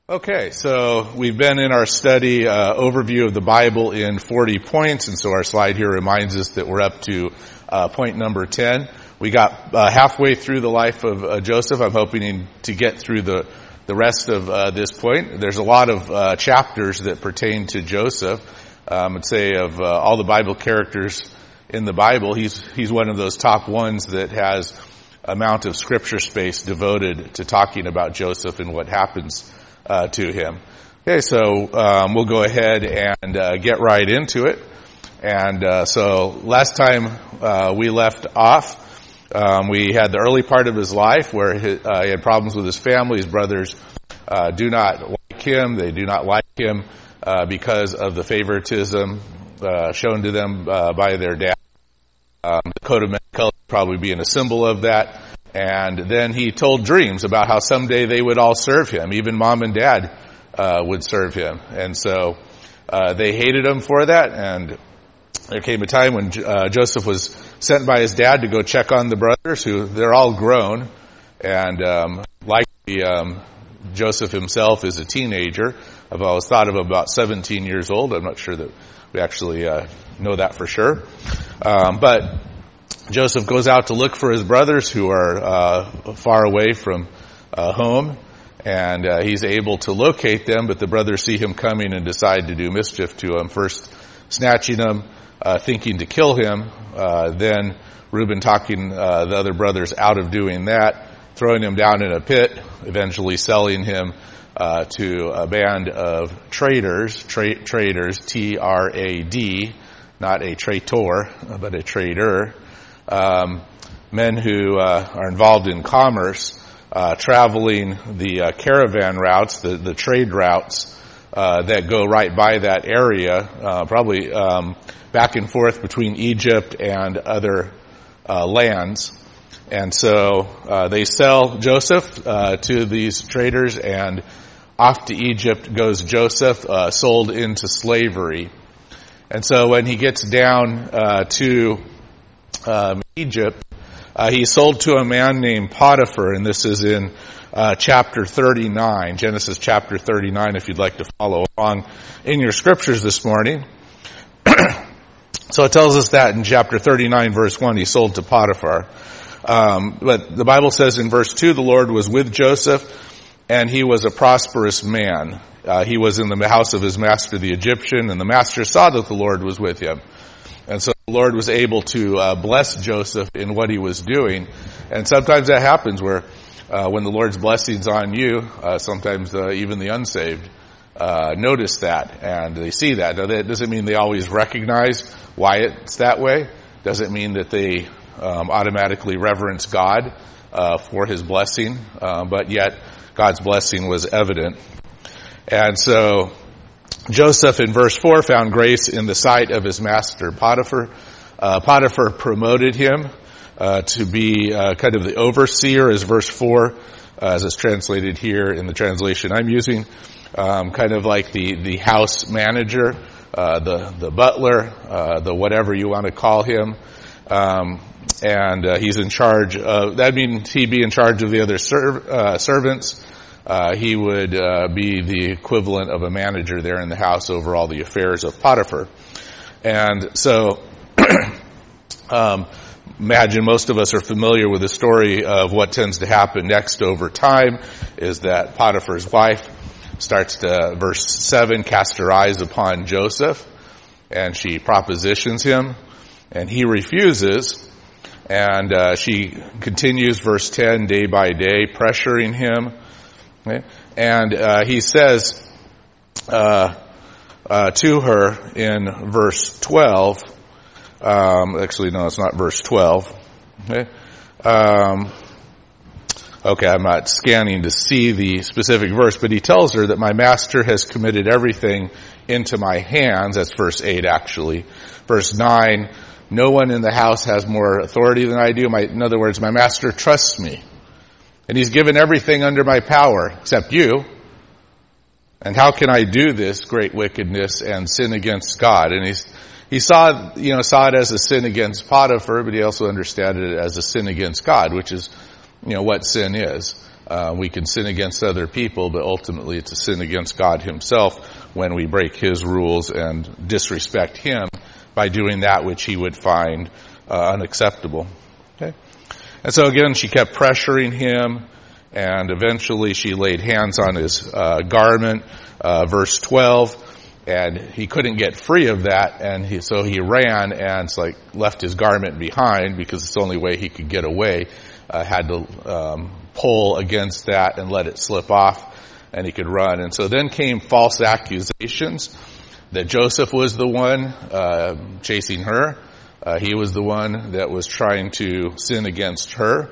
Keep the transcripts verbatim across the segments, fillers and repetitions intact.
Okay, so we've been in our study uh, overview of the Bible in forty points, and so our slide here reminds us that we're up to uh, point number ten. We got uh, halfway through the life of uh, Joseph. I'm hoping to get through the the rest of uh, this point. There's a lot of uh, chapters that pertain to Joseph. Um, I'd say of uh, all the Bible characters in the Bible, he's he's one of those top ones that has amount of scripture space devoted to talking about Joseph and what happens Uh, to him. Okay, so um, we'll go ahead and uh, get right into it. And uh, so last time uh, we left off, um, we had the early part of his life where he, uh, he had problems with his family. His brothers uh, do not like him. They do not like him uh, because of the favoritism uh, shown to them uh, by their dad. Um, the coat of many colors probably being a symbol of that. And then he told dreams about how someday they would all serve him. Even mom and dad uh, would serve him. And so uh, they hated him for that. And there came a time when uh, Joseph was sent by his dad to go check on the brothers, who they're all grown. And um, likely um, Joseph himself is a teenager. I've always thought of him about seventeen years old. I'm not sure that we actually uh, know that for sure. Um, but Joseph goes out to look for his brothers who are uh, far away from uh, home, and uh, he's able to locate them, but the brothers see him coming and decide to do mischief to him, first snatching him, uh, thinking to kill him, uh, then Reuben talking uh, the other brothers out of doing that, throwing him down in a pit, eventually selling him uh, to a band of traders, tra- traders, T R A D, not a traitor, but a trader. Um, men who uh, are involved in commerce, uh, traveling the uh, caravan routes, the, the trade routes uh, that go right by that area, uh, probably um, back and forth between Egypt and other uh, lands. And so uh, they sell Joseph uh, to these traders, and off to Egypt goes Joseph, uh, sold into slavery. And so when he gets down uh, to Um, Egypt, uh, he's sold to a man named Potiphar, and this is in uh, chapter thirty-nine, Genesis chapter thirty-nine, if you'd like to follow along in your scriptures this morning. So it tells us that in chapter thirty-nine, verse one, he's sold to Potiphar. Um, but the Bible says in verse two, the Lord was with Joseph, and he was a prosperous man. Uh, he was in the house of his master, the Egyptian, and the master saw that the Lord was with him. And so the Lord was able to uh, bless Joseph in what he was doing. And sometimes that happens where uh, when the Lord's blessing's on you, uh, sometimes uh, even the unsaved uh, notice that and they see that. Now, that doesn't mean they always recognize why it's that way. Doesn't mean that they um, automatically reverence God uh, for his blessing. Uh, but yet God's blessing was evident. And so Joseph in verse four found grace in the sight of his master Potiphar. Uh, Potiphar promoted him uh, to be uh, kind of the overseer, as verse four, uh, as it's translated here in the translation I'm using, um, kind of like the, the house manager, uh, the, the butler, uh, the whatever you want to call him. Um, and uh, he's in charge of, that means he'd be in charge of the other serv- uh, servants. Uh, he would uh, be the equivalent of a manager there in the house over all the affairs of Potiphar. And so, um, imagine most of us are familiar with the story of what tends to happen next over time, is that Potiphar's wife starts to, verse seven, cast her eyes upon Joseph, and she propositions him, and he refuses, and uh, she continues, verse ten, day by day, pressuring him. Okay. And uh, he says uh, uh, to her in verse twelve, um, actually no, it's not verse twelve. Okay. Um, okay, I'm not scanning to see the specific verse, but he tells her that my master has committed everything into my hands. That's verse eight, actually. Verse nine, no one in the house has more authority than I do. My, in other words, my master trusts me. And he's given everything under my power, except you. And how can I do this great wickedness and sin against God? And he's, he saw, you know, saw it as a sin against Potiphar, but he also understood it as a sin against God, which is, you know, what sin is. Uh, we can sin against other people, but ultimately it's a sin against God himself when we break his rules and disrespect him by doing that which he would find uh, unacceptable. Okay? And so again, she kept pressuring him, and eventually she laid hands on his uh, garment, uh, verse twelve, and he couldn't get free of that, and he, so he ran and it's like left his garment behind because it's the only way he could get away. Uh, had to um, pull against that and let it slip off, and he could run. And so then came false accusations that Joseph was the one uh, chasing her. Uh, he was the one that was trying to sin against her.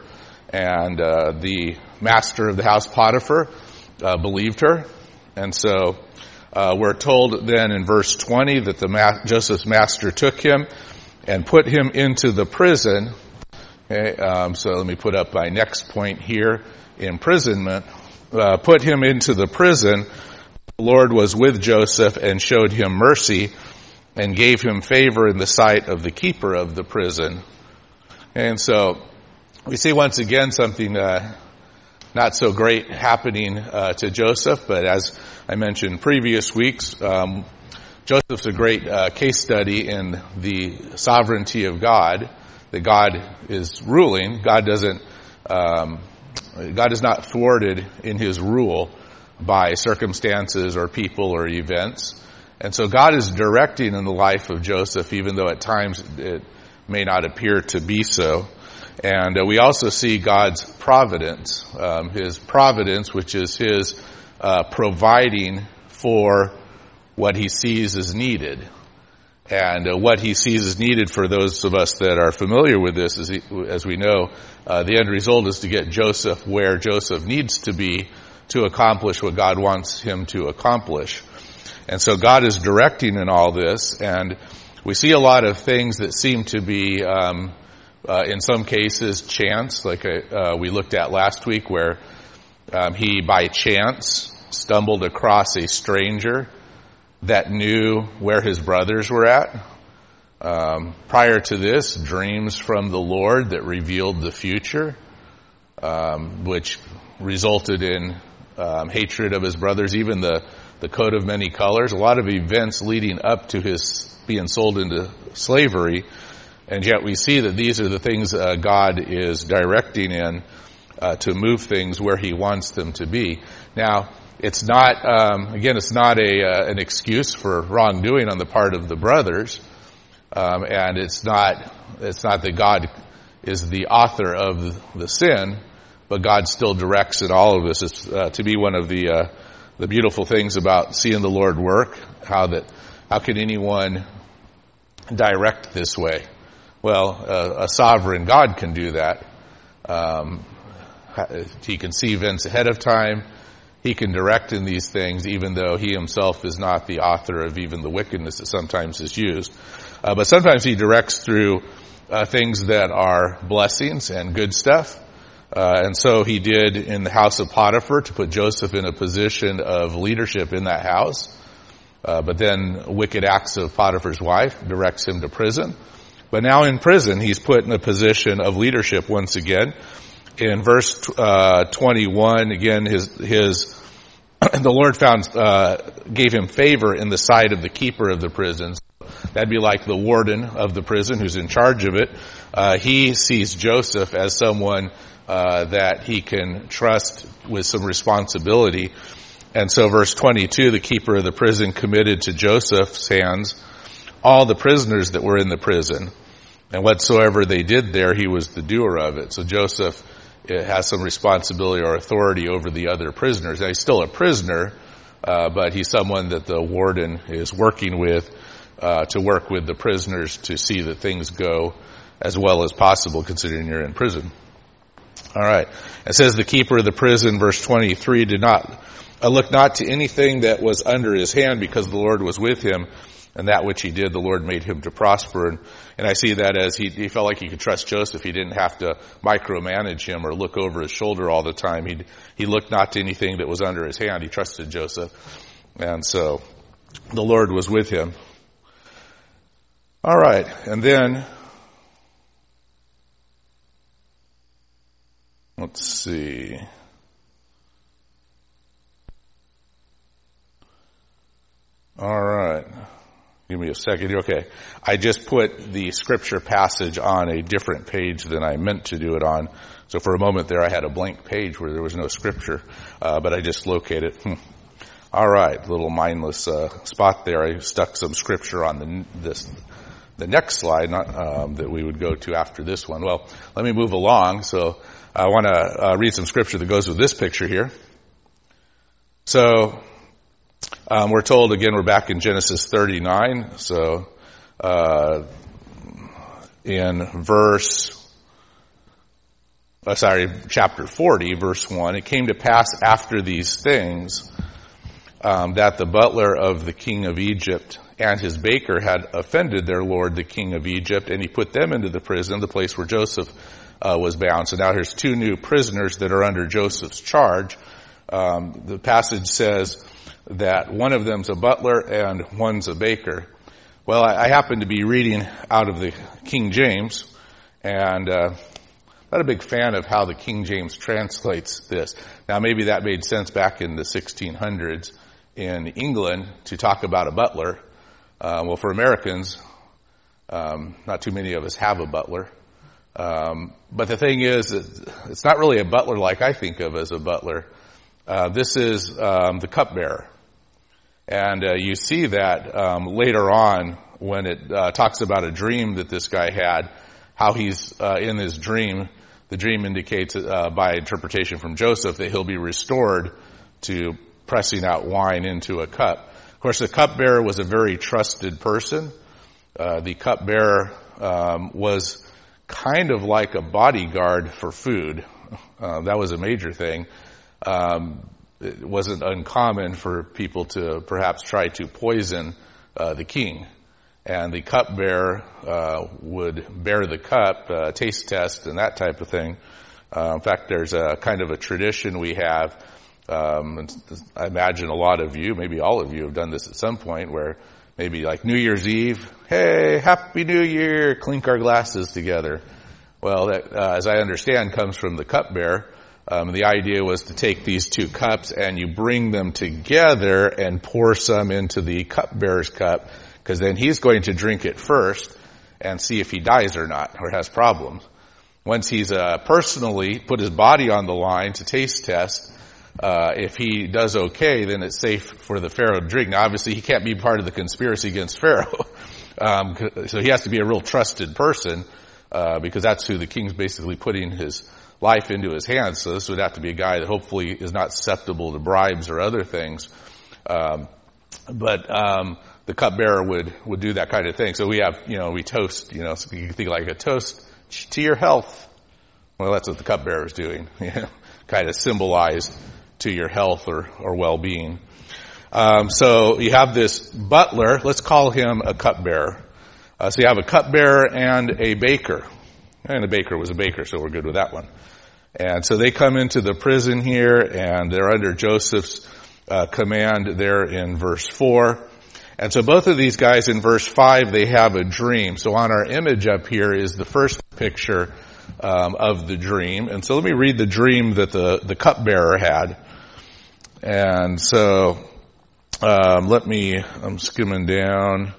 And uh, the master of the house, Potiphar, uh, believed her. And so uh, we're told then in verse twenty that the ma- Joseph's master took him and put him into the prison. Okay, um, so let me put up my next point here. Imprisonment. Uh, put him into the prison. The Lord was with Joseph and showed him mercy and gave him favor in the sight of the keeper of the prison. And so we see once again something uh, not so great happening uh, to Joseph, but as I mentioned previous weeks, um, Joseph's a great uh, case study in the sovereignty of God. That God is ruling. God doesn't, um, God is not thwarted in his rule by circumstances or people or events. And so God is directing in the life of Joseph, even though at times it may not appear to be so. And uh, we also see God's providence, um, his providence, which is his uh, providing for what he sees is needed. And uh, what he sees is needed for those of us that are familiar with this, is he, as we know, uh, the end result is to get Joseph where Joseph needs to be to accomplish what God wants him to accomplish. And so God is directing in all this, and we see a lot of things that seem to be, um, uh, in some cases, chance, like uh, we looked at last week, where um, he, by chance, stumbled across a stranger that knew where his brothers were at. Um, prior to this, dreams from the Lord that revealed the future, um, which resulted in um, hatred of his brothers, even the, the coat of many colors, a lot of events leading up to his being sold into slavery. And yet we see that these are the things uh, God is directing in uh, to move things where he wants them to be. Now, It's not, um, again, it's not a uh, an excuse for wrongdoing on the part of the brothers, um, and it's not it's not that God is the author of the, the sin, but God still directs in all of this. It's uh, to be one of the uh, the beautiful things about seeing the Lord work. How that how can anyone direct this way? Well, uh, a sovereign God can do that. Um, he can see events ahead of time. He can direct in these things, even though he himself is not the author of even the wickedness that sometimes is used. Uh, but sometimes he directs through uh, things that are blessings and good stuff. Uh, and so he did in the house of Potiphar to put Joseph in a position of leadership in that house. Uh, but then wicked acts of Potiphar's wife directs him to prison. But now in prison, he's put in a position of leadership once again. In verse uh, twenty-one, again, his his the Lord found uh, gave him favor in the sight of the keeper of the prison. That'd be like the warden of the prison who's in charge of it. Uh, he sees Joseph as someone uh, that he can trust with some responsibility. And so verse twenty-two, the keeper of the prison committed to Joseph's hands all the prisoners that were in the prison. And whatsoever they did there, he was the doer of it. So Joseph has some responsibility or authority over the other prisoners. Now, he's still a prisoner, uh, but he's someone that the warden is working with uh, to work with the prisoners to see that things go as well as possible, considering you're in prison. All right. It says the keeper of the prison, verse twenty-three, did not uh, look not to anything that was under his hand, because the Lord was with him. And that which he did, the Lord made him to prosper. And, and I see that as he, he felt like he could trust Joseph. He didn't have to micromanage him or look over his shoulder all the time. He he looked not to anything that was under his hand. He trusted Joseph. And so the Lord was with him. All right. And then, let's see. All right. Give me a second. Okay. I just put the scripture passage on a different page than I meant to do it on. So for a moment there I had a blank page where there was no scripture, uh, but I just located it. Hmm. All right. Little mindless uh, spot there. I stuck some scripture on the this the next slide, not um, that we would go to after this one. Well, let me move along. So I want to uh, read some scripture that goes with this picture here. So Um, we're told, again, we're back in Genesis thirty-nine, so uh, in verse, uh, sorry, chapter forty, verse one, it came to pass after these things um, that the butler of the king of Egypt and his baker had offended their lord, the king of Egypt, and he put them into the prison, the place where Joseph uh, was bound. So now here's two new prisoners that are under Joseph's charge. Um, the passage says that one of them's a butler and one's a baker. Well, I, I happen to be reading out of the King James, and uh, not a big fan of how the King James translates this. Now, maybe that made sense back in the sixteen hundreds in England to talk about a butler. Uh, well, for Americans, um, not too many of us have a butler. Um, but the thing is, it's not really a butler like I think of as a butler. Uh, this is um, the cupbearer. And uh, you see that um, later on when it uh, talks about a dream that this guy had, how he's uh, in his dream. The dream indicates uh, by interpretation from Joseph that he'll be restored to pressing out wine into a cup. Of course, the cupbearer was a very trusted person. Uh, the cupbearer um, was kind of like a bodyguard for food. Uh, that was a major thing. Um, it wasn't uncommon for people to perhaps try to poison uh, the king. And the cupbearer uh, would bear the cup, uh, taste test, and that type of thing. Uh, in fact, there's a kind of a tradition we have. Um, I imagine a lot of you, maybe all of you, have done this at some point, where maybe like New Year's Eve, hey, Happy New Year, clink our glasses together. Well, that, uh, as I understand, comes from the cupbearer. Um, the idea was to take these two cups and you bring them together and pour some into the cupbearer's cup, because then he's going to drink it first and see if he dies or not, or has problems. Once he's uh, personally put his body on the line to taste test, uh, if he does okay, then it's safe for the Pharaoh to drink. Now, obviously, he can't be part of the conspiracy against Pharaoh, um, so he has to be a real trusted person, uh, because that's who the king's basically putting his life into his hands. So this would have to be a guy that hopefully is not susceptible to bribes or other things. Um, but um, the cupbearer would would do that kind of thing. So we have, you know, we toast. You know, so you can think like a toast to your health. Well, that's what the cupbearer is doing. You know, kind of symbolized to your health or or well-being. Um, so you have this butler. Let's call him a cupbearer. Uh, so you have a cupbearer and a baker. And a baker was a baker, so we're good with that one. And so they come into the prison here, and they're under Joseph's uh, command there in verse four. And so both of these guys in verse five, they have a dream. So on our image up here is the first picture um, of the dream. And so let me read the dream that the, the cupbearer had. And so um, let me, I'm skimming down.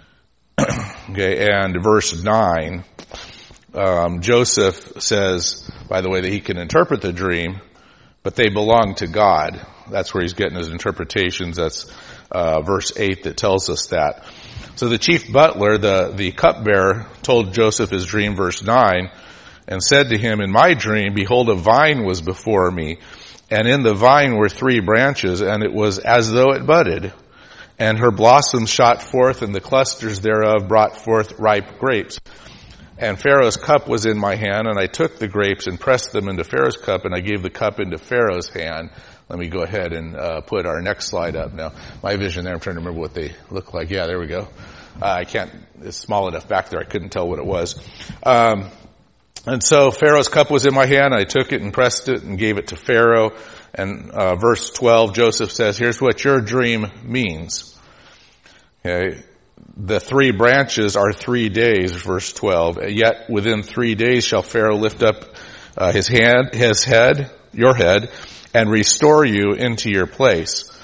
Okay, and verse nine. Um, Joseph says, by the way, that he can interpret the dream, but they belong to God. That's where he's getting his interpretations. That's uh, verse eight that tells us that. So the chief butler, the, the cupbearer, told Joseph his dream, verse nine, and said to him, in my dream, behold, a vine was before me, and in the vine were three branches, and it was as though it budded, and her blossoms shot forth, and the clusters thereof brought forth ripe grapes. And Pharaoh's cup was in my hand, and I took the grapes and pressed them into Pharaoh's cup, and I gave the cup into Pharaoh's hand. Let me go ahead and uh, put our next slide up now. My vision there, I'm trying to remember what they look like. Yeah, there we go. Uh, I can't, it's small enough back there, I couldn't tell what it was. Um, and so Pharaoh's cup was in my hand, I took it and pressed it and gave it to Pharaoh. And uh, verse twelve, Joseph says, here's what your dream means. Okay. The three branches are three days, verse twelve. Yet within three days shall Pharaoh lift up uh, his hand, his head, your head, and restore you into your place.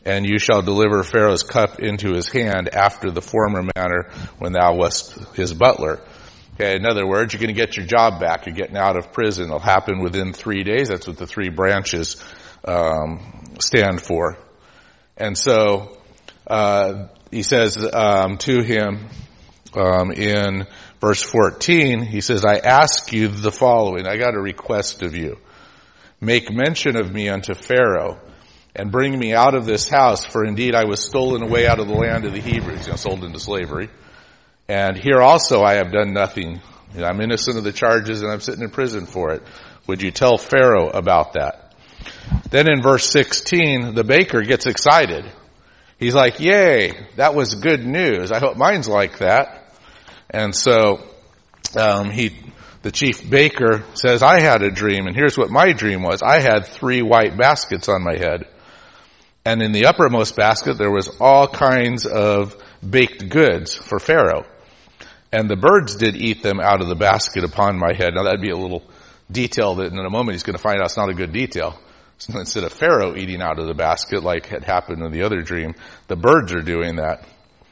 and you shall deliver Pharaoh's cup into his hand after the former manner when thou wast his butler. Okay, in other words, you're going to get your job back. You're getting out of prison. It'll happen within three days. That's what the three branches um, stand for. And so uh, he says um, to him um, in verse fourteen, he says, I ask you the following. I got a request of you. Make mention of me unto Pharaoh, and bring me out of this house, for indeed I was stolen away out of the land of the Hebrews, you know, sold into slavery. And here also I have done nothing. You know, I'm innocent of the charges and I'm sitting in prison for it. Would you tell Pharaoh about that? Then in verse sixteen, the baker gets excited. He's like, yay, that was good news. I hope mine's like that. And so um, he, the chief baker says, I had a dream, and here's what my dream was. I had three white baskets on my head. And in the uppermost basket, there was all kinds of baked goods for Pharaoh. And the birds did eat them out of the basket upon my head. Now that'd be a little detail that in a moment he's going to find out it's not a good detail. So instead of Pharaoh eating out of the basket like had happened in the other dream, the birds are doing that.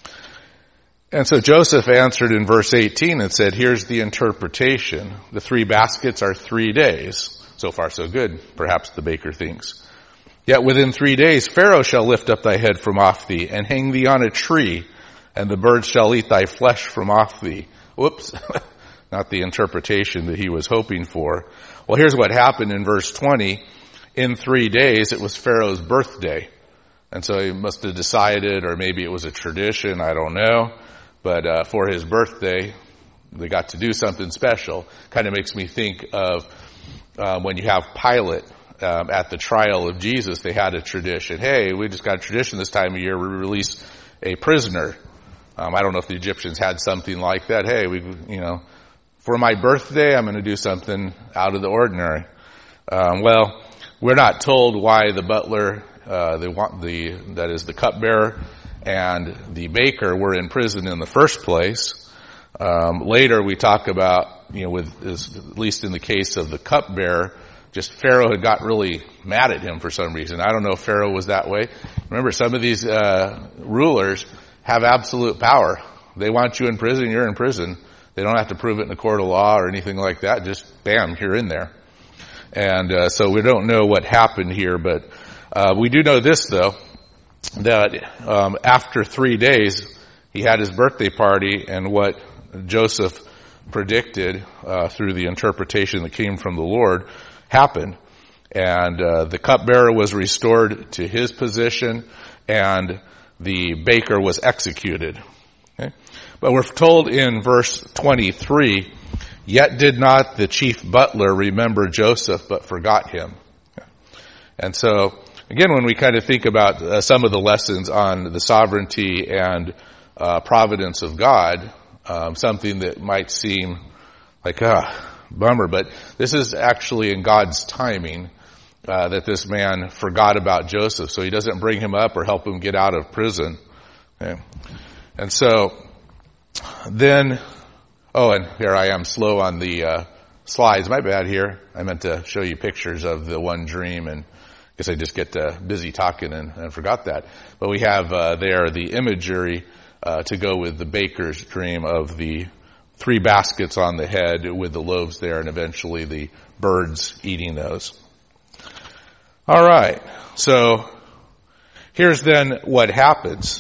And so Joseph answered in verse eighteen and said, here's the interpretation. The three baskets are three days. So far so good, perhaps the baker thinks. Yet within three days Pharaoh shall lift up thy head from off thee and hang thee on a tree, and the birds shall eat thy flesh from off thee. Whoops. Not the interpretation that he was hoping for. Well, here's what happened in verse twenty. In three days, it was Pharaoh's birthday. And so he must have decided, or maybe it was a tradition, I don't know. But uh, for his birthday, they got to do something special. Kind of makes me think of uh, when you have Pilate um, at the trial of Jesus, they had a tradition. Hey, we just got a tradition this time of year. We release a prisoner. Um, I don't know if the Egyptians had something like that. Hey, we, you know, for my birthday, I'm going to do something out of the ordinary. Um, well, we're not told why the butler, uh, the, the, that is the cupbearer, and the baker were in prison in the first place. Um, later we talk about, you know, with, is, at least in the case of the cupbearer, just Pharaoh had got really mad at him for some reason. I don't know if Pharaoh was that way. Remember, some of these, uh, rulers have absolute power. They want you in prison, you're in prison. They don't have to prove it in a court of law or anything like that. Just bam, you're in there. And, uh, so we don't know what happened here, but, uh, we do know this though, that, um, after three days, he had his birthday party, and what Joseph predicted, uh, through the interpretation that came from the Lord happened. And, uh, the cupbearer was restored to his position, and the baker was executed. Okay? But we're told in verse twenty-three, yet did not the chief butler remember Joseph, but forgot him. Okay? And so, again, when we kind of think about uh, some of the lessons on the sovereignty and uh, providence of God, um, something that might seem like, ah, bummer, but this is actually in God's timing. Uh, that this man forgot about Joseph, so he doesn't bring him up or help him get out of prison. Okay. And so, then, oh, and here I am slow on the uh, slides. My bad here. I meant to show you pictures of the one dream, and I guess I just get uh, busy talking and, and forgot that. But we have uh, there the imagery uh, to go with the baker's dream of the three baskets on the head with the loaves there, and eventually the birds eating those. All right, so here's then what happens.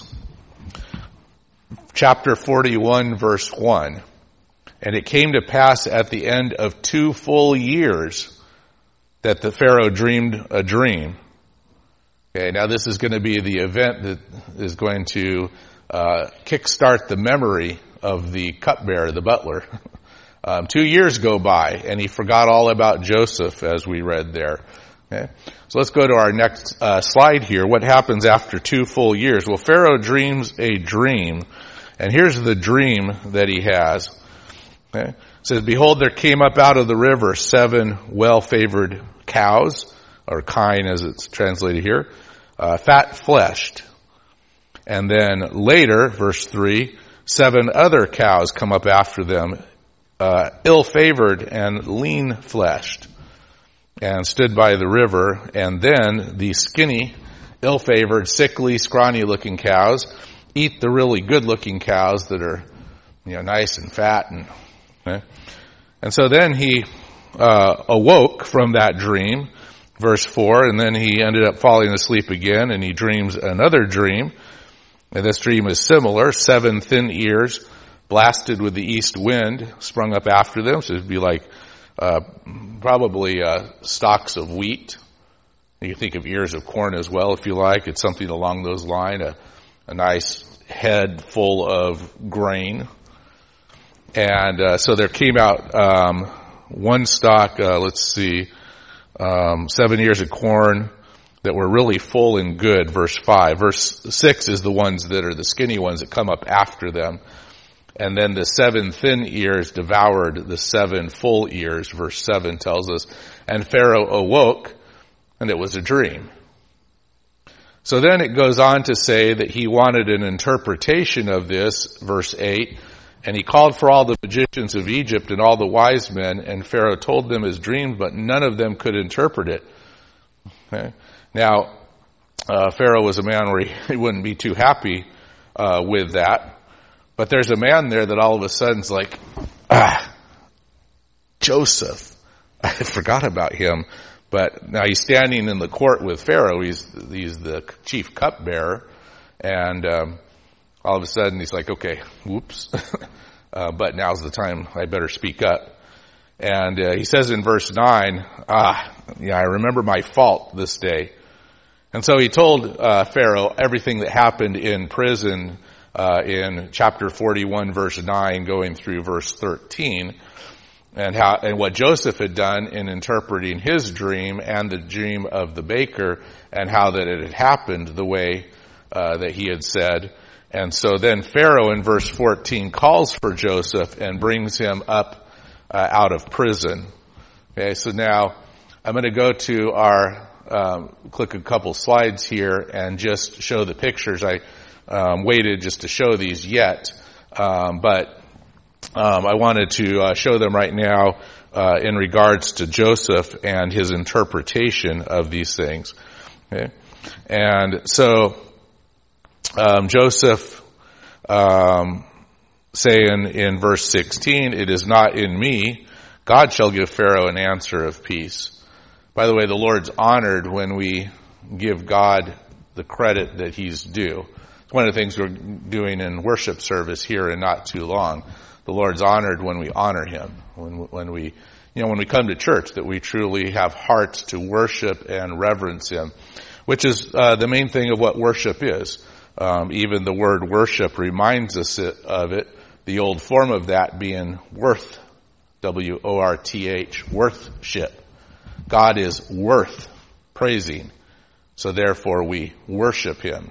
Chapter forty-one, verse one. And it came to pass at the end of two full years that the Pharaoh dreamed a dream. Okay, now this is going to be the event that is going to uh, kickstart the memory of the cupbearer, the butler. um, two years go by, and he forgot all about Joseph, as we read there. Okay. So let's go to our next uh, slide here. What happens after two full years? Well, Pharaoh dreams a dream, and here's the dream that he has. Okay. It says, behold, there came up out of the river seven well-favored cows, or kine as it's translated here, uh, fat-fleshed. And then later, verse three, seven other cows come up after them, uh, ill-favored and lean-fleshed, and stood by the river. And then the skinny ill-favored, sickly, scrawny-looking cows eat the really good-looking cows that are, you know, nice and fat. And okay? And so then he uh, awoke from that dream, verse four, and then he ended up falling asleep again, and he dreams another dream. And this dream is similar. Seven thin ears, blasted with the east wind, sprung up after them. So it'd be like uh, probably uh, stalks of wheat. You can think of ears of corn as well, if you like. It's something along those lines, a, a nice head full of grain. And uh, so there came out um, one stalk, uh, let's see, um, seven ears of corn that were really full and good, verse five. Verse six is the ones that are the skinny ones that come up after them. And then the seven thin ears devoured the seven full ears, verse seven tells us. And Pharaoh awoke, and it was a dream. So then it goes on to say that he wanted an interpretation of this, verse eight, and he called for all the magicians of Egypt and all the wise men, and Pharaoh told them his dream, but none of them could interpret it. Okay. Now, uh, Pharaoh was a man where he, he wouldn't be too happy uh, with that, but there's a man there that all of a sudden's like, ah, Joseph. I forgot about him. But now he's standing in the court with Pharaoh. He's he's the chief cupbearer, and um, all of a sudden he's like, "Okay, whoops!" uh, but now's the time. I better speak up. And uh, he says in verse nine, "Ah, yeah, I remember my fault this day." And so he told uh, Pharaoh everything that happened in prison uh, in chapter forty-one, verse nine, going through verse thirteen. And how, and what Joseph had done in interpreting his dream and the dream of the baker, and how that it had happened the way uh, that he had said. And so then Pharaoh in verse fourteen calls for Joseph and brings him up uh, out of prison. Okay, so now I'm going to go to our, um, click a couple slides here and just show the pictures. I um, waited just to show these yet, um, but Um, I wanted to uh, show them right now uh, in regards to Joseph and his interpretation of these things. Okay? And so um, Joseph um, saying in verse sixteen, "It is not in me. God shall give Pharaoh an answer of peace." By the way, the Lord's honored when we give God the credit that he's due. It's one of the things we're doing in worship service here in not too long. The Lord's honored when we honor him, when when we, you know, when we come to church, that we truly have hearts to worship and reverence him, which is uh, the main thing of what worship is. Um, even the word worship reminds us of it, the old form of that being worth, W O R T H, worthship. God is worth praising, so therefore we worship him.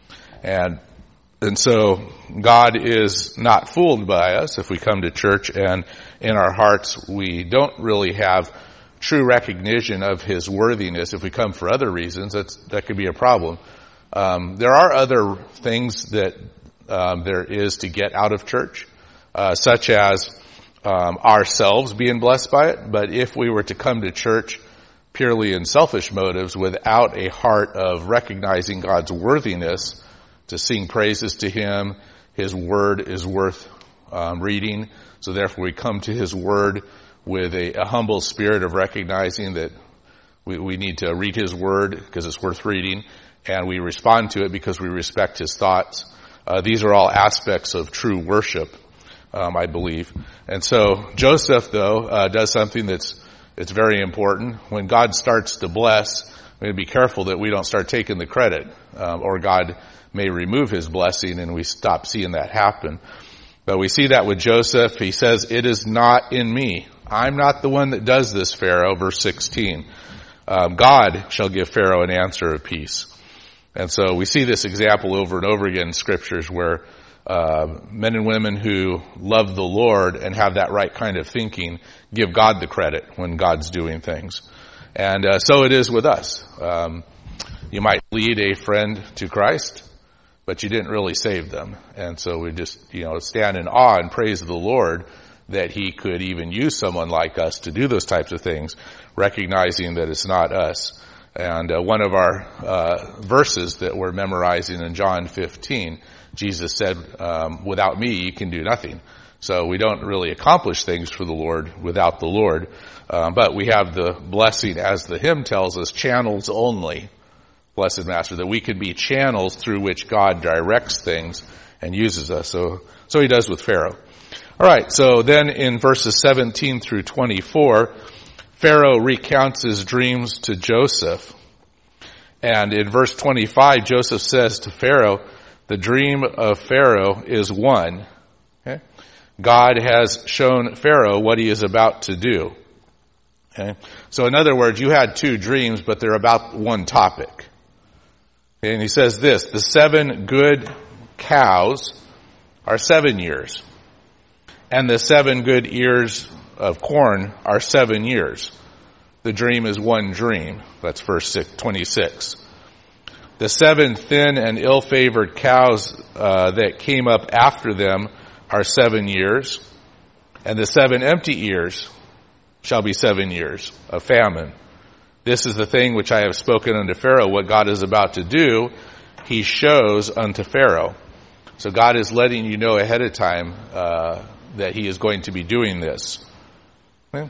And And so God is not fooled by us if we come to church and in our hearts we don't really have true recognition of his worthiness. If we come for other reasons, that's, that could be a problem. Um, there are other things that um, there is to get out of church, uh, such as um, ourselves being blessed by it. But if we were to come to church purely in selfish motives without a heart of recognizing God's worthiness, to sing praises to him, his word is worth um, reading. So therefore we come to his word with a, a humble spirit of recognizing that we, we need to read his word because it's worth reading, and we respond to it because we respect his thoughts. Uh, these are all aspects of true worship, um, I believe. And so Joseph, though, uh, does something that's it's very important. When God starts to bless, we need to be careful that we don't start taking the credit, um, or God may remove his blessing and we stop seeing that happen. But we see that with Joseph. He says, "It is not in me. I'm not the one that does this, Pharaoh," verse sixteen. Um, God shall give Pharaoh an answer of peace. And so we see this example over and over again in scriptures where uh, men and women who love the Lord and have that right kind of thinking give God the credit when God's doing things. And uh, so it is with us. Um, you might lead a friend to Christ, but you didn't really save them. And so we just, you know, stand in awe and praise the Lord that he could even use someone like us to do those types of things, recognizing that it's not us. And uh, one of our uh, verses that we're memorizing in John fifteen, Jesus said, um, without me you can do nothing. So we don't really accomplish things for the Lord without the Lord. Um, but we have the blessing, as the hymn tells us, channels only, blessed Master, that we can be channels through which God directs things and uses us. So, so he does with Pharaoh. All right, so then in verses seventeen through twenty-four, Pharaoh recounts his dreams to Joseph. And in verse twenty-five, Joseph says to Pharaoh, the dream of Pharaoh is one. Okay? God has shown Pharaoh what he is about to do. Okay? So in other words, you had two dreams, but they're about one topic. Okay? And he says this, the seven good cows are seven years. And the seven good ears of corn are seven years. The dream is one dream. That's verse twenty-six. The seven thin and ill-favored cows uh, that came up after them are seven years. And the seven empty ears shall be seven years of famine. This is the thing which I have spoken unto Pharaoh. What God is about to do, he shows unto Pharaoh. So God is letting you know ahead of time uh, that he is going to be doing this. Okay?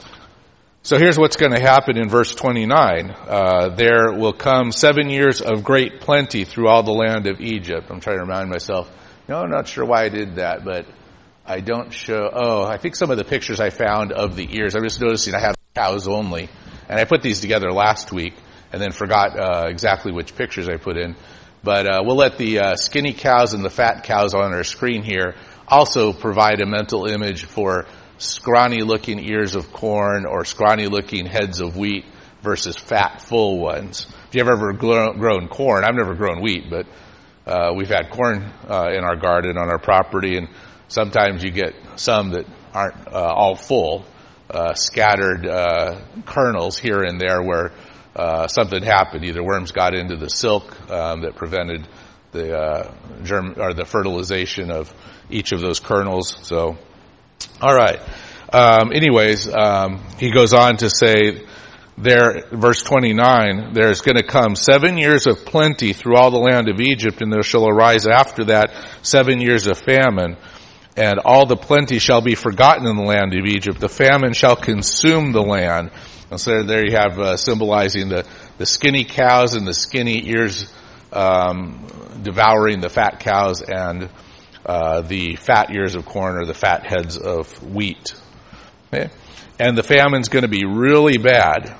So here's what's going to happen in verse twenty-nine. Uh, there will come seven years of great plenty through all the land of Egypt. I'm trying to remind myself, no, I'm not sure why I did that, but I don't show, oh, I think some of the pictures I found of the ears, I'm just noticing I have cows only. And I put these together last week and then forgot uh, exactly which pictures I put in. But uh, we'll let the uh, skinny cows and the fat cows on our screen here also provide a mental image for scrawny-looking ears of corn or scrawny-looking heads of wheat versus fat, full ones. If you've ever grown, grown corn, I've never grown wheat, but uh, we've had corn uh, in our garden on our property, and sometimes you get some that aren't uh, all full, uh, scattered uh, kernels here and there where uh, something happened. Either worms got into the silk um, that prevented the uh, germ or the fertilization of each of those kernels. So, all right. Um, anyways, um, he goes on to say there, verse twenty-nine, there's going to come seven years of plenty through all the land of Egypt, and there shall arise after that seven years of famine. And all the plenty shall be forgotten in the land of Egypt. The famine shall consume the land. And so there you have uh, symbolizing the, the skinny cows and the skinny ears um, devouring the fat cows and uh, the fat ears of corn or the fat heads of wheat. Okay? And the famine's going to be really bad.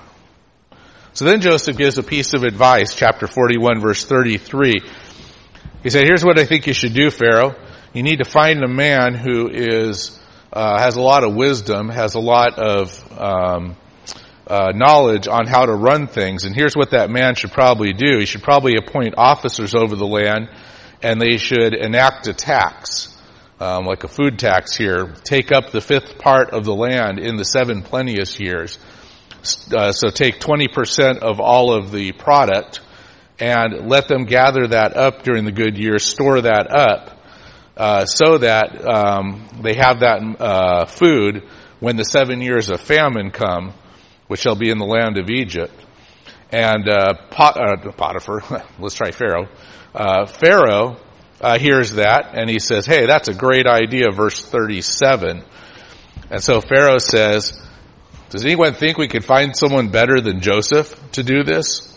So then Joseph gives a piece of advice, chapter forty-one, verse thirty-three. He said, here's what I think you should do, Pharaoh. You need to find a man who is uh, has a lot of wisdom, has a lot of um, uh, knowledge on how to run things. And here's what that man should probably do. He should probably appoint officers over the land, and they should enact a tax, um, like a food tax here. Take up the fifth part of the land in the seven plenteous years. Uh, so take twenty percent of all of the product and let them gather that up during the good years, store that up. Uh, so that um, they have that uh, food when the seven years of famine come, which shall be in the land of Egypt. And uh, Pot- uh, Potiphar, let's try Pharaoh. Uh, Pharaoh uh, hears that, and he says, hey, that's a great idea, verse thirty-seven. And so Pharaoh says, does anyone think we could find someone better than Joseph to do this?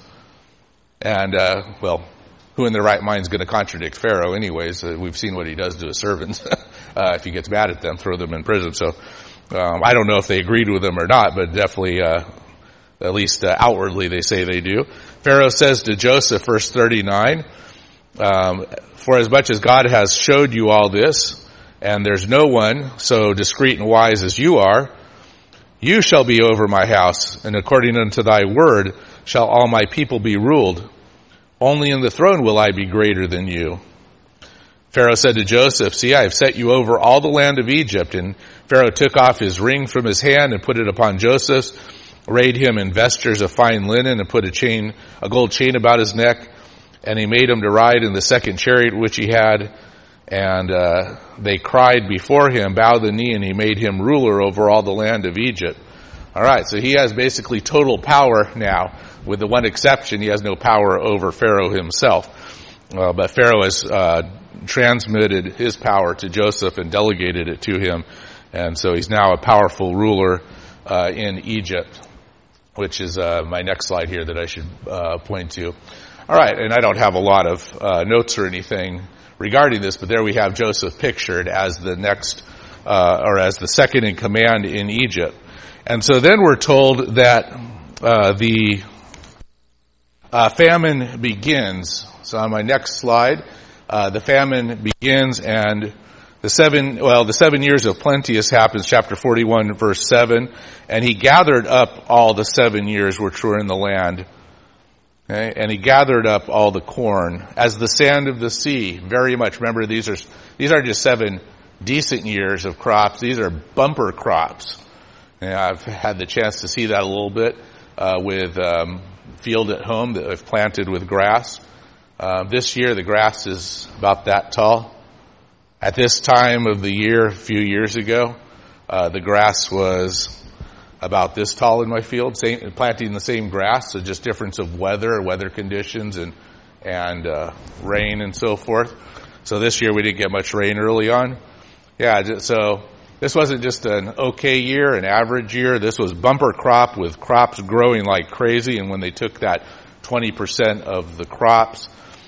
And, uh, well, who in their right mind is going to contradict Pharaoh anyways? Uh, we've seen what he does to his servants. uh, if he gets mad at them, throw them in prison. So um, I don't know if they agreed with him or not, but definitely, uh, at least uh, outwardly, they say they do. Pharaoh says to Joseph, verse thirty-nine, um, for as much as God has showed you all this, and there's no one so discreet and wise as you are, you shall be over my house, and according unto thy word shall all my people be ruled. Only in the throne will I be greater than you. Pharaoh said to Joseph, see, I have set you over all the land of Egypt. And Pharaoh took off his ring from his hand and put it upon Joseph's, arrayed him in vestures of fine linen, and put a chain, a gold chain about his neck. And he made him to ride in the second chariot which he had. And uh, they cried before him, bow the knee, and he made him ruler over all the land of Egypt. All right, so he has basically total power now with the one exception, he has no power over Pharaoh himself. Uh, but Pharaoh has uh, transmitted his power to Joseph and delegated it to him. And so he's now a powerful ruler uh, in Egypt, which is uh, my next slide here that I should uh, point to. All right, and I don't have a lot of uh, notes or anything regarding this, but there we have Joseph pictured as the next, uh, or as the second in command in Egypt. And so then we're told that uh, the uh, famine begins. So on my next slide, uh, the famine begins, and the seven, well, the seven years of plenteous happens, chapter forty-one, verse seven, and he gathered up all the seven years which were in the land. Okay? And he gathered up all the corn as the sand of the sea, very much. Remember, these are, these are just seven decent years of crops. These are bumper crops. And I've had the chance to see that a little bit, uh, with, um, field at home that I've planted with grass. Uh, this year the grass is about that tall. At this time of the year, a few years ago, uh, the grass was about this tall in my field, same, planting the same grass, so just difference of weather, weather conditions, and and uh, rain and so forth. So this year we didn't get much rain early on. Yeah, so this wasn't just an okay year, an average year. This was bumper crop with crops growing like crazy, and when they took that twenty percent of the crops,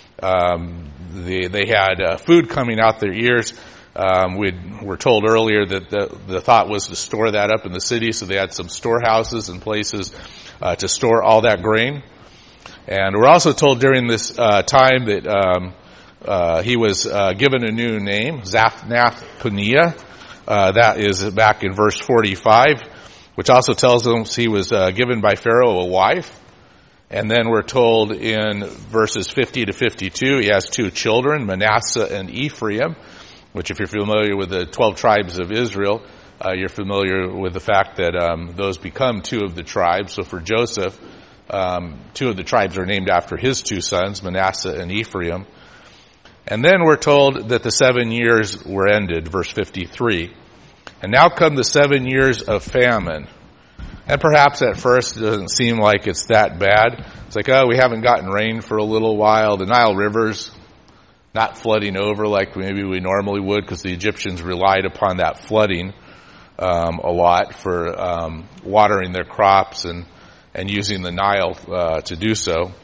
um, they, they had uh, food coming out their ears. Um, we were told earlier that the, the thought was to store that up in the city, so they had some storehouses and places uh, to store all that grain. And we're also told during this uh, time that um, uh, he was uh, given a new name, Zaphnath-Paneah. Uh, that is back in verse forty-five, which also tells us he was uh, given by Pharaoh a wife. And then we're told in verses fifty to fifty-two, he has two children, Manasseh and Ephraim, which if you're familiar with the twelve tribes of Israel, uh, you're familiar with the fact that um, those become two of the tribes. So for Joseph, um, two of the tribes are named after his two sons, Manasseh and Ephraim. And then we're told that the seven years were ended, verse fifty-three. And now come the seven years of famine. And perhaps at first it doesn't seem like it's that bad. It's like, oh, we haven't gotten rain for a little while. The Nile River's not flooding over like maybe we normally would, because the Egyptians relied upon that flooding um, a lot for um, watering their crops and, and using the Nile uh, to do so.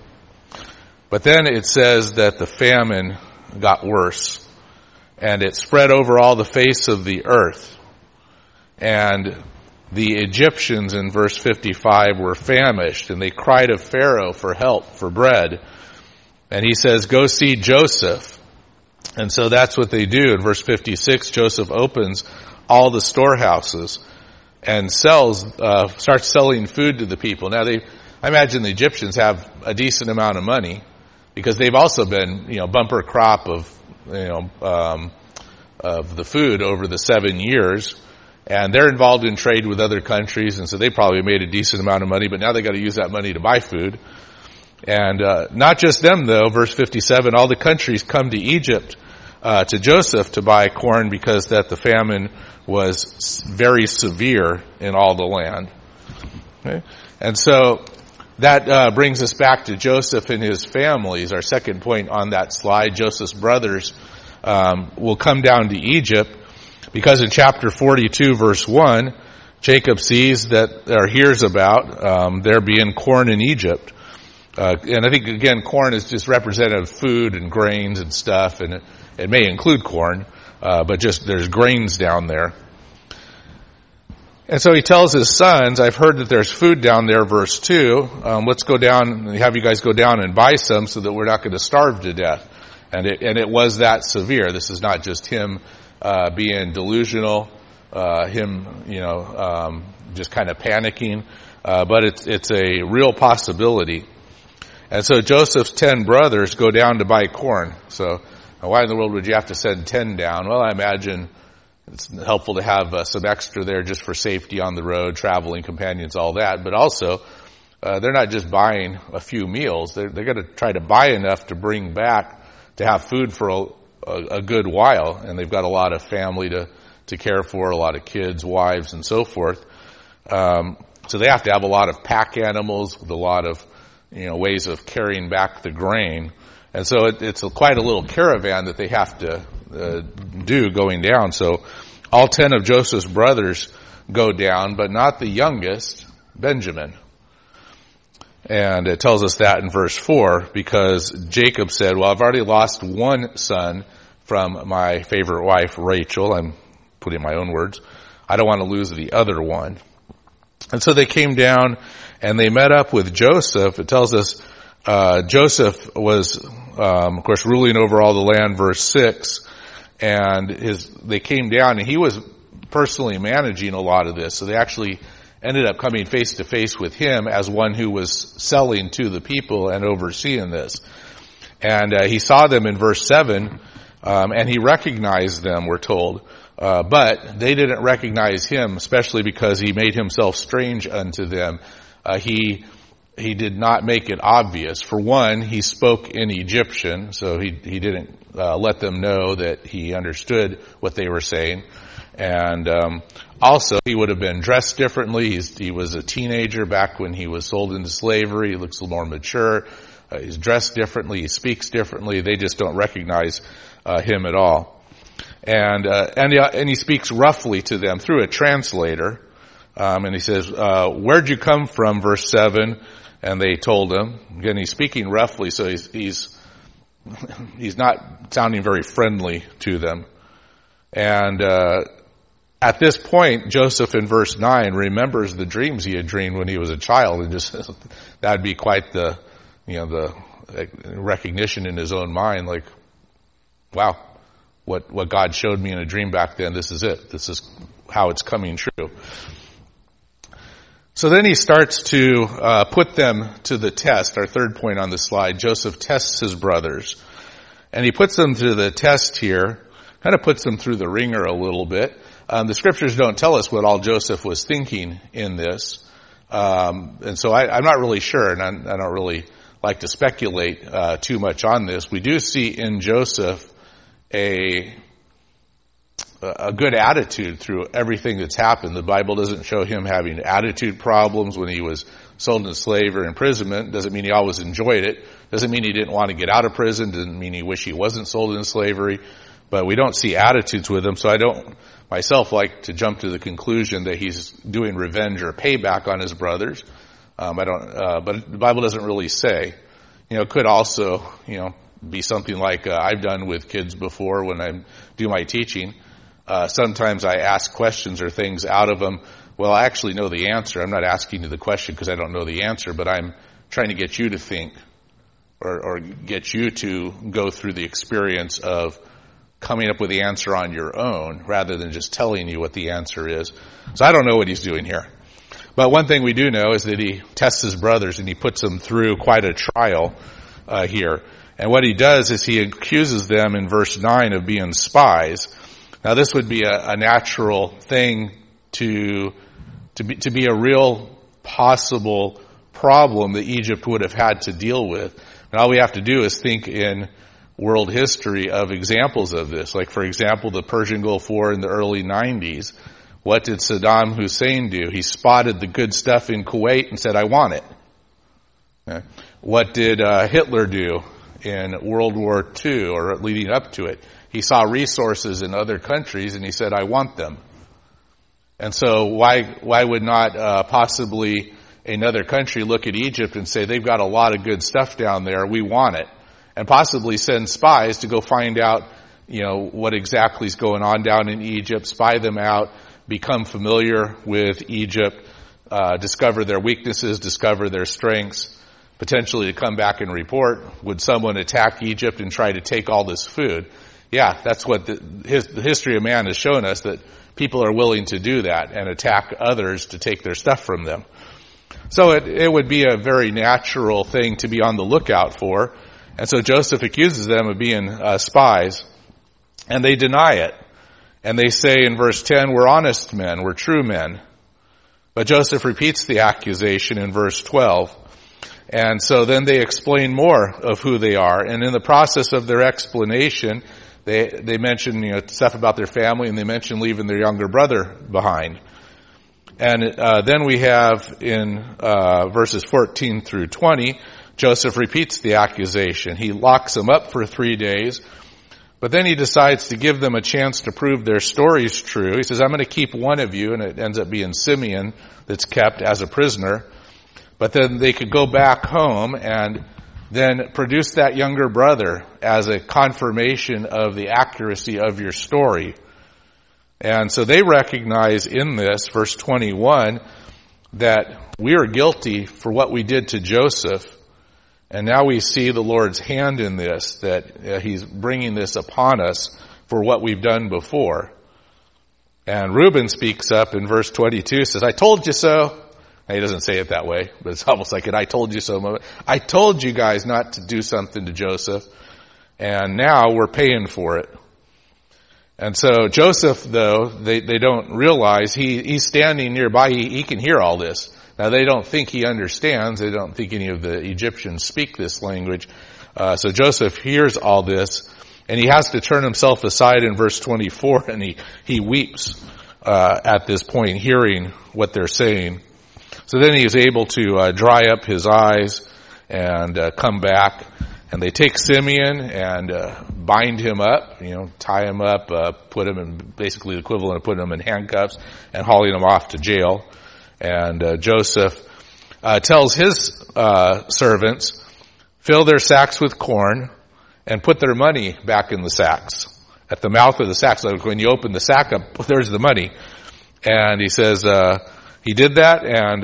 But then it says that the famine got worse, and it spread over all the face of the earth. And the Egyptians in verse fifty-five were famished, and they cried of Pharaoh for help, for bread. And he says, go see Joseph. And so that's what they do. In verse fifty-six, Joseph opens all the storehouses and sells, uh, starts selling food to the people. Now they, I imagine the Egyptians have a decent amount of money, because they've also been, you know, bumper crop of, you know, um, of the food over the seven years. And they're involved in trade with other countries, and so they probably made a decent amount of money, but now they got to use that money to buy food. And uh, not just them, though. Verse fifty-seven, all the countries come to Egypt uh, to Joseph to buy corn, because that the famine was very severe in all the land. Okay? And so that uh, brings us back to Joseph and his families. Our second point on that slide, Joseph's brothers um, will come down to Egypt, because in chapter forty-two, verse one, Jacob sees that, or hears about um, there being corn in Egypt. Uh, and I think, again, corn is just representative of food and grains and stuff, and it, it may include corn, uh, but just there's grains down there. And so he tells his sons, I've heard that there's food down there, verse two. Um, let's go down and have you guys go down and buy some so that we're not going to starve to death. And it, and it was that severe. This is not just him uh, being delusional, uh, him, you know, um, just kind of panicking, uh, but it's it's a real possibility. And so Joseph's ten brothers go down to buy corn. So why in the world would you have to send ten down? Well, I imagine it's helpful to have uh, some extra there just for safety on the road, traveling companions, all that. But also, uh, they're not just buying a few meals. They're, they're going to try to buy enough to bring back to have food for a, a, a good while. And they've got a lot of family to, to care for, a lot of kids, wives, and so forth. Um, so they have to have a lot of pack animals with a lot of uh, you know, ways of carrying back the grain. And so it, it's a, quite a little caravan that they have to uh, do going down. So all ten of Joseph's brothers go down, but not the youngest, Benjamin. And it tells us that in verse four, because Jacob said, well, I've already lost one son from my favorite wife, Rachel. I'm putting my own words. I don't want to lose the other one. And so they came down and they met up with Joseph. It tells us uh Joseph was, um, of course, ruling over all the land, verse six. And his they came down and he was personally managing a lot of this. So they actually ended up coming face to face with him as one who was selling to the people and overseeing this. And uh, he saw them in verse seven, um, and he recognized them, we're told. Uh, but they didn't recognize him, especially because he made himself strange unto them. Uh, he he did not make it obvious. For one, he spoke in Egyptian, so he he didn't uh, let them know that he understood what they were saying. And um, also, he would have been dressed differently. He's, he was a teenager back when he was sold into slavery. He looks a little more mature. Uh, he's dressed differently. He speaks differently. They just don't recognize uh, him at all. And uh, and, he, and he speaks roughly to them through a translator. Um, and he says, uh, where'd you come from, verse seven? And they told him. Again, he's speaking roughly, so he's he's he's not sounding very friendly to them. And uh at this point, Joseph in verse nine remembers the dreams he had dreamed when he was a child, and just that'd be quite the, you know, the recognition in his own mind, like, wow, what what God showed me in a dream back then, this is it. This is how it's coming true. So then he starts to uh put them to the test. Our third point on the slide, Joseph tests his brothers, and he puts them to the test here, kind of puts them through the ringer a little bit. Um, the scriptures don't tell us what all Joseph was thinking in this. Um, and so I, I'm not really sure, and I, I don't really like to speculate uh, too much on this. We do see in Joseph a a good attitude through everything that's happened. The Bible doesn't show him having attitude problems when he was sold into slavery or imprisonment. Doesn't mean he always enjoyed it. Doesn't mean he didn't want to get out of prison. Doesn't mean he wished he wasn't sold into slavery. But we don't see attitudes with him, so I don't myself like to jump to the conclusion that he's doing revenge or payback on his brothers. Um, I don't, uh, but the Bible doesn't really say. You know, it could also, you know, be something like uh, I've done with kids before when I do my teaching. Uh, sometimes I ask questions or things out of them. Well, I actually know the answer. I'm not asking you the question because I don't know the answer, but I'm trying to get you to think or, or get you to go through the experience of coming up with the answer on your own rather than just telling you what the answer is. So I don't know what he's doing here. But one thing we do know is that he tests his brothers and he puts them through quite a trial uh, here. And what he does is he accuses them in verse nine of being spies. Now this would be a, a natural thing to to be, to be a real possible problem that Egypt would have had to deal with. And all we have to do is think in world history of examples of this. Like, for example, the Persian Gulf War in the early nineties. What did Saddam Hussein do? He spotted the good stuff in Kuwait and said, I want it. Okay. What did uh, Hitler do in World War Two or leading up to it? He saw resources in other countries and he said, I want them. And so why why would not uh, possibly another country look at Egypt and say, they've got a lot of good stuff down there, we want it? And possibly send spies to go find out, you know, what exactly is going on down in Egypt, spy them out, become familiar with Egypt, uh, discover their weaknesses, discover their strengths, potentially to come back and report. Would someone attack Egypt and try to take all this food? Yeah, that's what the, his, the history of man has shown us, that people are willing to do that and attack others to take their stuff from them. So it, it would be a very natural thing to be on the lookout for. And so Joseph accuses them of being uh, spies, and they deny it. And they say in verse ten, we're honest men, we're true men. But Joseph repeats the accusation in verse twelve. And so then they explain more of who they are. And in the process of their explanation, they they mention, you know, stuff about their family, and they mention leaving their younger brother behind. And uh, then we have in uh, verses fourteen through twenty, Joseph repeats the accusation. He locks them up for three days, but then he decides to give them a chance to prove their story's true. He says, I'm going to keep one of you, and it ends up being Simeon that's kept as a prisoner. But then they could go back home and then produce that younger brother as a confirmation of the accuracy of your story. And so they recognize in this, verse twenty-one, that we are guilty for what we did to Joseph. And now we see the Lord's hand in this, that uh, he's bringing this upon us for what we've done before. And Reuben speaks up in verse twenty-two, says, I told you so. Now, he doesn't say it that way, but it's almost like an I told you so moment. I told you guys not to do something to Joseph, and now we're paying for it. And so Joseph, though, they, they don't realize he, he's standing nearby. He, he can hear all this. Now, they don't think he understands. They don't think any of the Egyptians speak this language. Uh, so Joseph hears all this, and he has to turn himself aside in verse twenty-four, and he, he weeps uh, at this point, hearing what they're saying. So then he is able to uh, dry up his eyes and uh, come back. And they take Simeon and uh, bind him up, you know, tie him up, uh, put him in basically the equivalent of putting him in handcuffs and hauling him off to jail. And uh, Joseph uh, tells his uh, servants, fill their sacks with corn and put their money back in the sacks. At the mouth of the sacks, like when you open the sack up, there's the money. And he says uh, he did that, and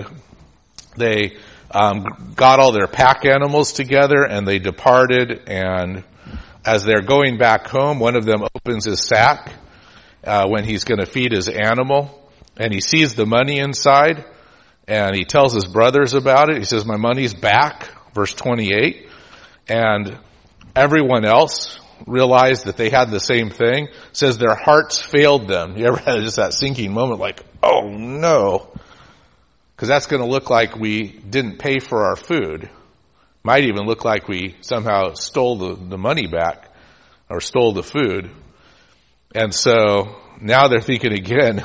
they Um, got all their pack animals together, and they departed. And as they're going back home, one of them opens his sack uh, when he's going to feed his animal, and he sees the money inside, and he tells his brothers about it. He says, my money's back, verse twenty-eight. And everyone else realized that they had the same thing. It says their hearts failed them. You ever had just that sinking moment like, oh no. Because that's going to look like we didn't pay for our food. Might even look like we somehow stole the, the money back or stole the food. And so now they're thinking again,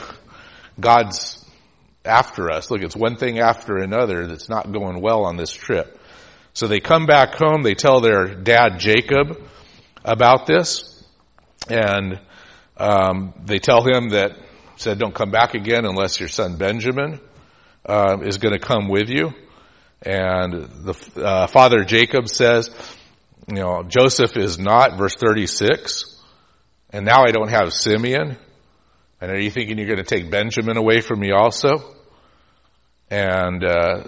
God's after us. Look, it's one thing after another that's not going well on this trip. So they come back home. They tell their dad, Jacob, about this. And um, they tell him that, said, don't come back again unless your son Benjamin Uh, is going to come with you. And the uh, father Jacob says, you know, Joseph is not, verse thirty-six, and now I don't have Simeon. And are you thinking you're going to take Benjamin away from me also? And uh,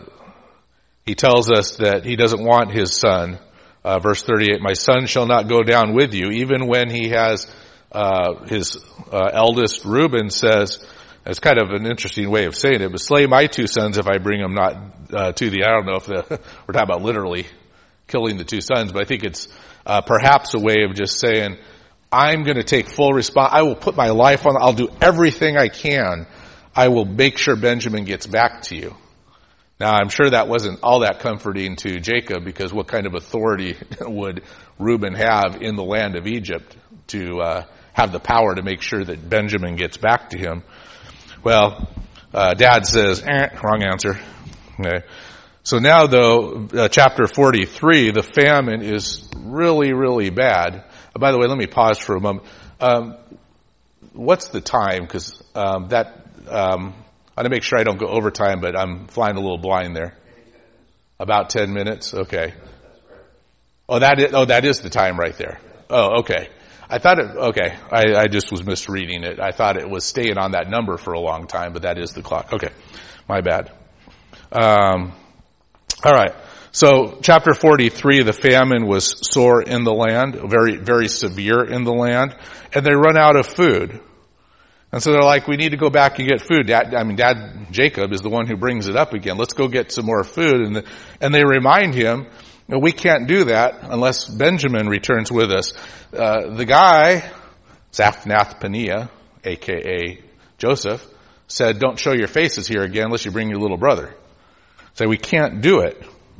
he tells us that he doesn't want his son. Uh, verse thirty-eight, my son shall not go down with you. Even when he has uh, his uh, eldest Reuben says, it's kind of an interesting way of saying it, but slay my two sons if I bring them not uh, to thee. I don't know if the, we're talking about literally killing the two sons, but I think it's uh, perhaps a way of just saying, I'm going to take full response. I will put my life on. I'll do everything I can. I will make sure Benjamin gets back to you. Now, I'm sure that wasn't all that comforting to Jacob, because what kind of authority would Reuben have in the land of Egypt to uh, have the power to make sure that Benjamin gets back to him? Well, uh, Dad says, eh, wrong answer. Okay. So now, though, uh, chapter forty-three, the famine is really, really bad. Uh, by the way, let me pause for a moment. Um, what's the time? Because um, that, um, I want to make sure I don't go over time, but I'm flying a little blind there. About ten minutes? Okay. Oh, that is, oh, that is the time right there. Oh, okay. I thought it, okay, I, I just was misreading it. I thought it was staying on that number for a long time, but that is the clock. Okay, my bad. Um, all right, so chapter forty-three, the famine was sore in the land, very, very severe in the land, and they run out of food. And so they're like, we need to go back and get food. Dad, I mean, Dad Jacob is the one who brings it up again. Let's go get some more food. And, the, and they remind him, no, we can't do that unless Benjamin returns with us. Uh, the guy, Zaphnath-Paneah, a k a. Joseph, said, don't show your faces here again unless you bring your little brother. So we can't do it.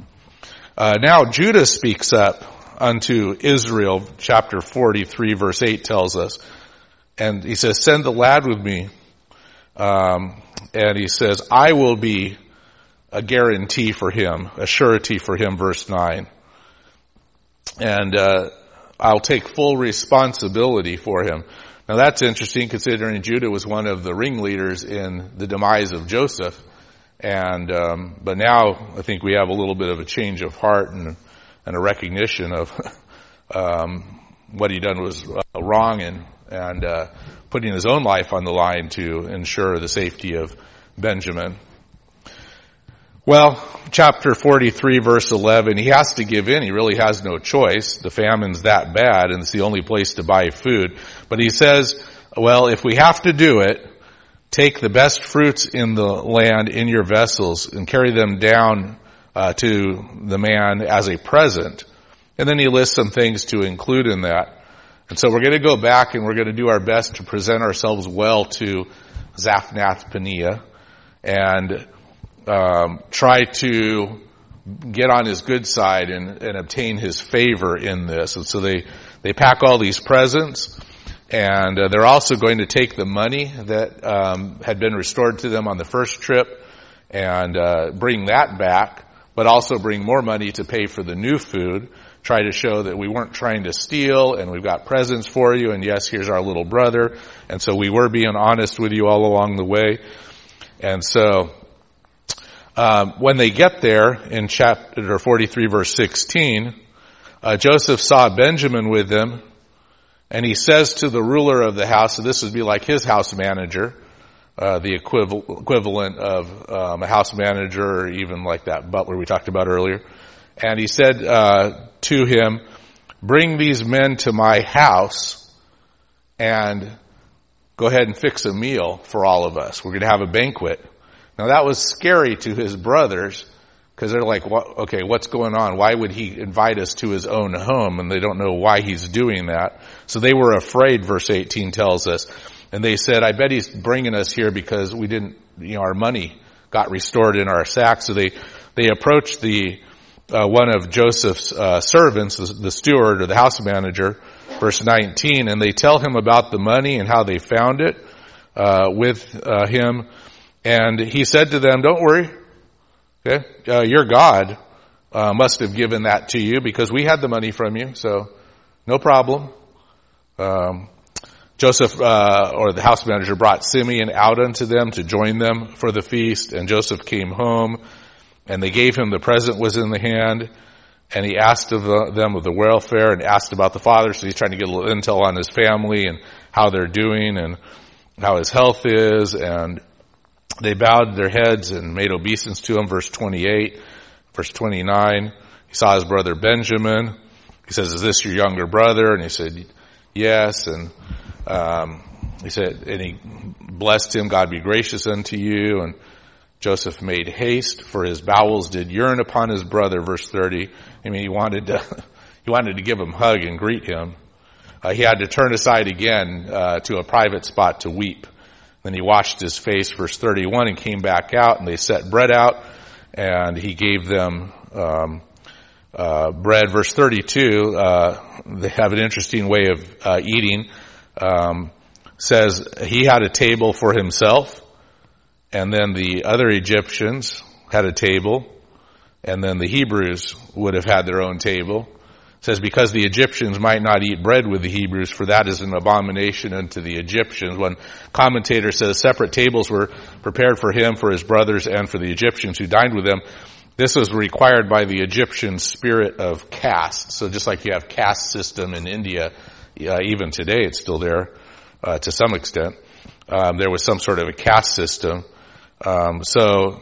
Uh, now Judah speaks up unto Israel. Chapter forty-three, verse eight tells us. And he says, send the lad with me. Um, and he says, I will be a guarantee for him, a surety for him, verse nine. And uh, I'll take full responsibility for him. Now that's interesting, considering Judah was one of the ringleaders in the demise of Joseph. And um, but now I think we have a little bit of a change of heart and, and a recognition of um, what he done was uh, wrong, and and uh, putting his own life on the line to ensure the safety of Benjamin. Well, chapter forty-three, verse eleven, he has to give in. He really has no choice. The famine's that bad, and it's the only place to buy food. But he says, well, if we have to do it, take the best fruits in the land in your vessels and carry them down uh, to the man as a present. And then he lists some things to include in that. And so we're going to go back and we're going to do our best to present ourselves well to Zaphnath-Paneah and um, try to get on his good side and, and obtain his favor in this. And so they, they pack all these presents, and uh, they're also going to take the money that um, had been restored to them on the first trip and uh, bring that back, but also bring more money to pay for the new food. Try to show that we weren't trying to steal, and we've got presents for you, and yes, here's our little brother. And so we were being honest with you all along the way. And so um, when they get there in chapter forty-three, verse sixteen, uh, Joseph saw Benjamin with them, and he says to the ruler of the house, so this would be like his house manager, uh, the equivalent, equivalent of um, a house manager, or even like that butler we talked about earlier. And he said uh, to him, bring these men to my house and go ahead and fix a meal for all of us. We're going to have a banquet. Now that was scary to his brothers, because they're like, what, okay, what's going on? Why would he invite us to his own home? And they don't know why he's doing that. So they were afraid, verse eighteen tells us. And they said, I bet he's bringing us here because we didn't, you know, our money got restored in our sack. So they, they approached the Uh, one of Joseph's uh, servants, the, the steward or the house manager, verse nineteen, and they tell him about the money and how they found it uh, with uh, him. And he said to them, don't worry, okay, uh, your God uh, must have given that to you because we had the money from you, so no problem. Um, Joseph, uh, or the house manager, brought Simeon out unto them to join them for the feast, and Joseph came home. And they gave him the present was in the hand, and he asked of the, them of the welfare and asked about the father. So he's trying to get a little intel on his family and how they're doing and how his health is. And they bowed their heads and made obeisance to him. Verse twenty-eight, verse twenty-nine, he saw his brother Benjamin. He says, is this your younger brother? And he said, yes. And um, he said, and he blessed him, God be gracious unto you. And Joseph made haste, for his bowels did yearn upon his brother, verse thirty. I mean, he wanted to, he wanted to give him a hug and greet him. Uh, he had to turn aside again uh, to a private spot to weep. Then he washed his face, verse thirty-one, and came back out, and they set bread out, and he gave them um, uh, bread. Verse thirty-two, uh, they have an interesting way of uh, eating. Um, says he had a table for himself. And then the other Egyptians had a table, and then the Hebrews would have had their own table. It says, because the Egyptians might not eat bread with the Hebrews, for that is an abomination unto the Egyptians. One commentator says separate tables were prepared for him, for his brothers, and for the Egyptians who dined with them. This was required by the Egyptian spirit of caste. So just like you have caste system in India, uh, even today it's still there uh, to some extent. Um, there was some sort of a caste system. Um, so,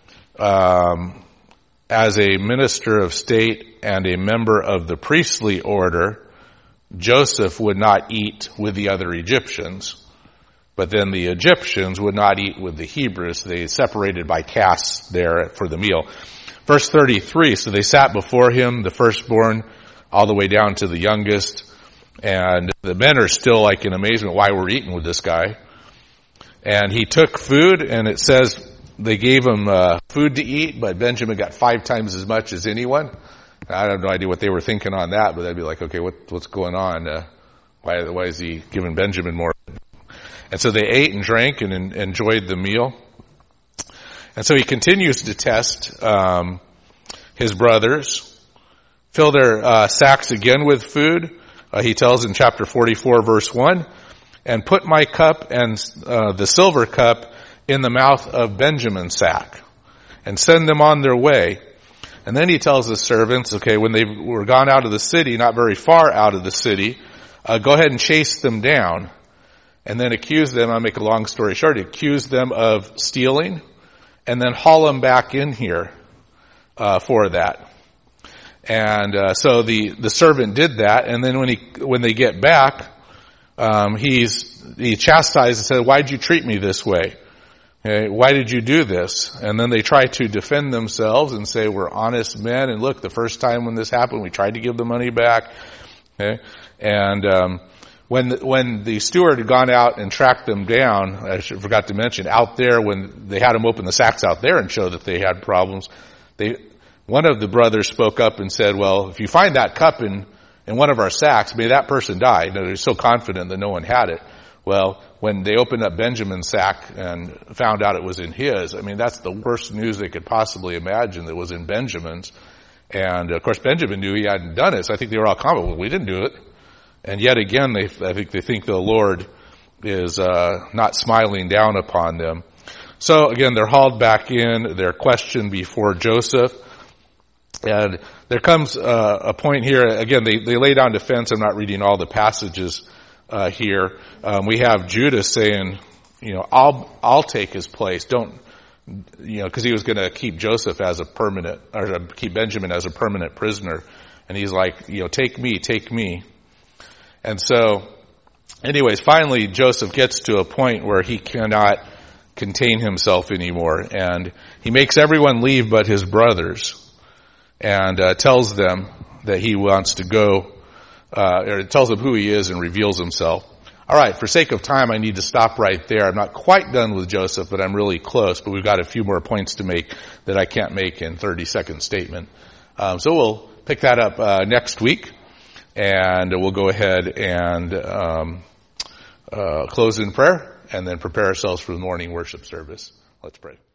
um, as a minister of state and a member of the priestly order, Joseph would not eat with the other Egyptians, but then the Egyptians would not eat with the Hebrews. They separated by castes there for the meal. Verse thirty-three, so they sat before him, the firstborn, all the way down to the youngest, and the men are still like in amazement why we're eating with this guy. And he took food, and it says they gave him uh, food to eat, but Benjamin got five times as much as anyone. I have no idea what they were thinking on that, but they'd be like, okay, what, what's going on? Uh, why, why is he giving Benjamin more? And so they ate and drank and en- enjoyed the meal. And so he continues to test um, his brothers, fill their uh, sacks again with food. Uh, he tells in chapter forty-four, verse one, and put my cup and uh, the silver cup in the mouth of Benjamin's sack, and send them on their way. And then he tells his servants, okay, when they were gone out of the city, not very far out of the city, uh, go ahead and chase them down, and then accuse them, I'll make a long story short, accuse them of stealing, and then haul them back in here uh, for that. And uh, so the, the servant did that, and then when he when they get back, um, he's he chastised and said, "Why'd you treat me this way? Okay, why did you do this?" And then they try to defend themselves and say, "We're honest men, and look, the first time when this happened, we tried to give the money back." Okay, and um, when the, when the steward had gone out and tracked them down, I forgot to mention, out there when they had them open the sacks out there and show that they had problems, they. One of the brothers spoke up and said, well, if you find that cup in, in one of our sacks, may that person die. You know, they're so confident that no one had it. Well, when they opened up Benjamin's sack and found out it was in his, I mean, that's the worst news they could possibly imagine that was in Benjamin's. And of course, Benjamin knew he hadn't done it, so I think they were all confident, well, we didn't do it. And yet again, they, I think they think the Lord is uh, not smiling down upon them. So again, they're hauled back in, they're questioned before Joseph. And there comes uh, a point here, again, they, they lay down defense. I'm not reading all the passages uh, here. Um, we have Judah saying, you know, I'll, I'll take his place. Don't, you know, because he was going to keep Joseph as a permanent, or keep Benjamin as a permanent prisoner. And he's like, you know, take me, take me. And so, anyways, finally Joseph gets to a point where he cannot contain himself anymore. And he makes everyone leave but his brothers. And uh, tells them that he wants to go, uh, or tells them who he is and reveals himself. All right, for sake of time, I need to stop right there. I'm not quite done with Joseph, but I'm really close. But we've got a few more points to make that I can't make in thirty-second statement. Um, so we'll pick that up uh, next week, and we'll go ahead and um, uh, close in prayer, and then prepare ourselves for the morning worship service. Let's pray.